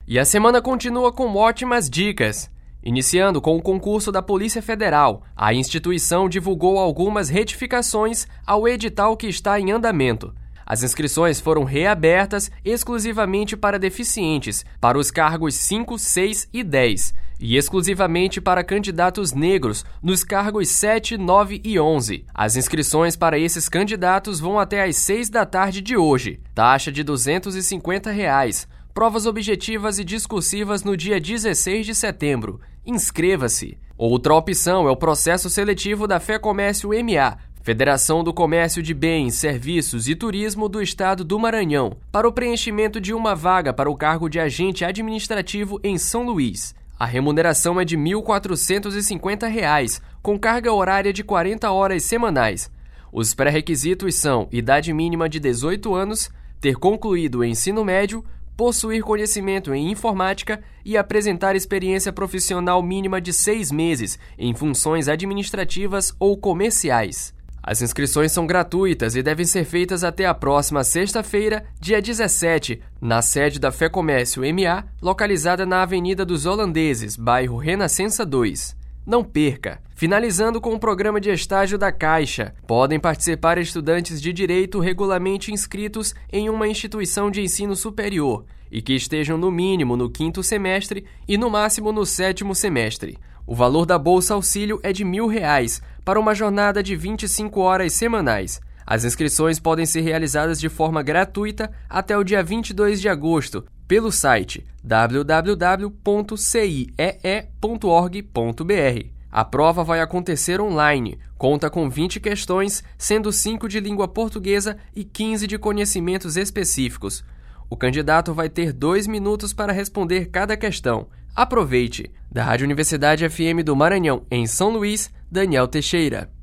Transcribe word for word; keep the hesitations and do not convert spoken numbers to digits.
E a semana continua com ótimas dicas. Iniciando com o concurso da Polícia Federal, a instituição divulgou algumas retificações ao edital que está em andamento. As inscrições foram reabertas exclusivamente para deficientes, para os cargos cinco, seis e dez, e exclusivamente para candidatos negros nos cargos sete, nove e onze. As inscrições para esses candidatos vão até às seis da tarde de hoje. Taxa de duzentos e cinquenta reais. Provas objetivas e discursivas no dia dezesseis de setembro. Inscreva-se! Outra opção é o processo seletivo da FEComércio M A, Federação do Comércio de Bens, Serviços e Turismo do Estado do Maranhão, para o preenchimento de uma vaga para o cargo de agente administrativo em São Luís. A remuneração é de mil quatrocentos e cinquenta reais, com carga horária de quarenta horas semanais. Os pré-requisitos são idade mínima de dezoito anos, ter concluído o ensino médio, possuir conhecimento em informática e apresentar experiência profissional mínima de seis meses em funções administrativas ou comerciais. As inscrições são gratuitas e devem ser feitas até a próxima sexta-feira, dia dezessete, na sede da FEComércio M A, localizada na Avenida dos Holandeses, bairro Renascença dois. Não perca! Finalizando com o programa de estágio da Caixa, podem participar estudantes de direito regularmente inscritos em uma instituição de ensino superior e que estejam no mínimo no quinto semestre e no máximo no sétimo semestre. O valor da Bolsa Auxílio é de mil reais para uma jornada de vinte e cinco horas semanais. As inscrições podem ser realizadas de forma gratuita até o dia vinte e dois de agosto pelo site w w w ponto c i e e ponto org ponto b r. A prova vai acontecer online, conta com vinte questões, sendo cinco de língua portuguesa e quinze de conhecimentos específicos. O candidato vai ter dois minutos para responder cada questão. Aproveite! Da Rádio Universidade F M do Maranhão, em São Luís, Daniel Teixeira.